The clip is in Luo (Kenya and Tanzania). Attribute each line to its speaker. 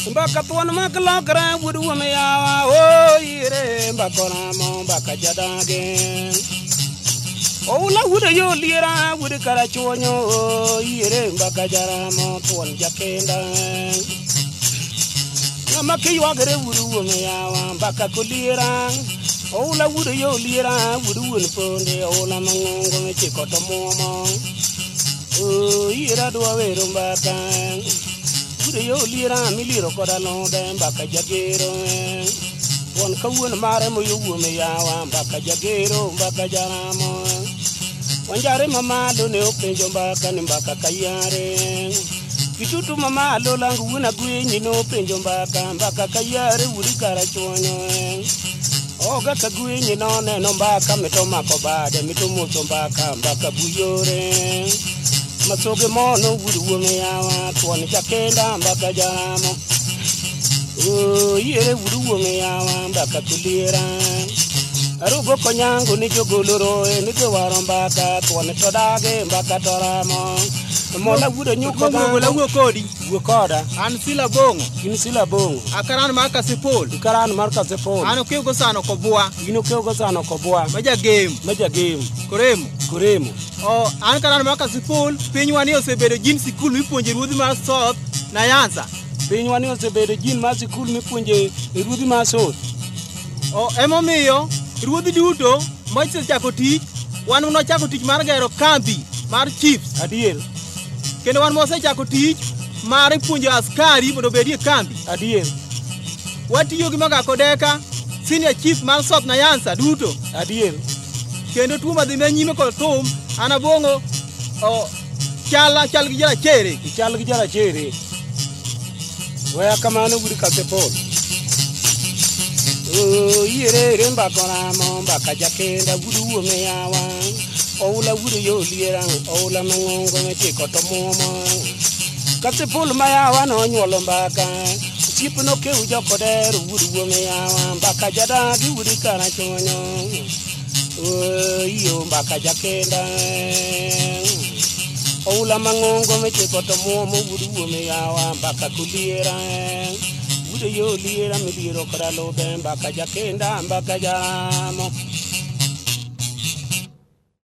Speaker 1: Mbaka tuan makalakra wudu wameyawa o ire mbakora mo mbaka jadage Oula wudu yo lira wudu karachuonyo o ire mbaka jaramo tuan jakenda Namaki wagre wudu wameyawa mbaka kulira Oula wudu yo lira wudu wunponde oula mangongo mechikoto momo o ira duwa wero mbaka Wudu yo lira miliro koda londe mbaka jagero Won kawun mare mo yuwu me yawa mbaka jagero mbaka jaramo Wanjare mama do ne openjo mbaka ni mbaka kayare Kitutu mama lo langu wuna gwenyi no openjo mbaka kayare wuri karachuonyo Oga kagwenyi no neno mbaka mitoma kobade mitomuto mbaka buyore Masoge mono wudu wameyawa tuwani jakenda mbaka jaramo Yere wudu wameyawa mbaka kulira Arugo konyangu ni jogoloro ni gewaro mbaka tuwani todage mbaka toramo Mola wudu nyuko gango
Speaker 2: la wukodi
Speaker 1: wukoda
Speaker 2: an sila bongo
Speaker 1: in sila bongo
Speaker 2: akaran marka sepol
Speaker 1: ikaran marka sepol
Speaker 2: ano kego sano kobwa
Speaker 1: ino kego sano kobwa
Speaker 2: meja game
Speaker 1: kuremo
Speaker 2: o an karan marka sepol pinywani osebedo jin sikul mipuonje ruodhi mar South na Nyanza
Speaker 1: pinywani osebedo jin mar sikul mipuonje ruodhi mar South
Speaker 2: o emomiyo ruodhi duto mochse chako tich wan uno chako tich mar gero kambi mar chiefs
Speaker 1: adier
Speaker 2: kendo wan mose chako tich mar puonjo askari mondo bedie kambi
Speaker 1: adier
Speaker 2: watiyo gi Maga Kodeka senior chief mar South na Nyanza duto
Speaker 1: adier
Speaker 2: kendo tuo madhi nyime kod thum anabongo o chal gi jara chere
Speaker 1: waya kamano gudi kasepol yere mbakora mo mbaka jakenda wudu wameyawa Oula wudu yo lira oula mangongo mechikoto momo Kasepol mayawa no nyuolo mbaka Sipu no keu jokoderu wudu wameyawa mbaka jadagi wudu karachuonyo Iyo mbaka jakenda Oula mangongo mechikoto momo wudu wameyawa mbaka kulira Wudu yo lira miliro koda lobe mbaka jakenda mbaka jaramo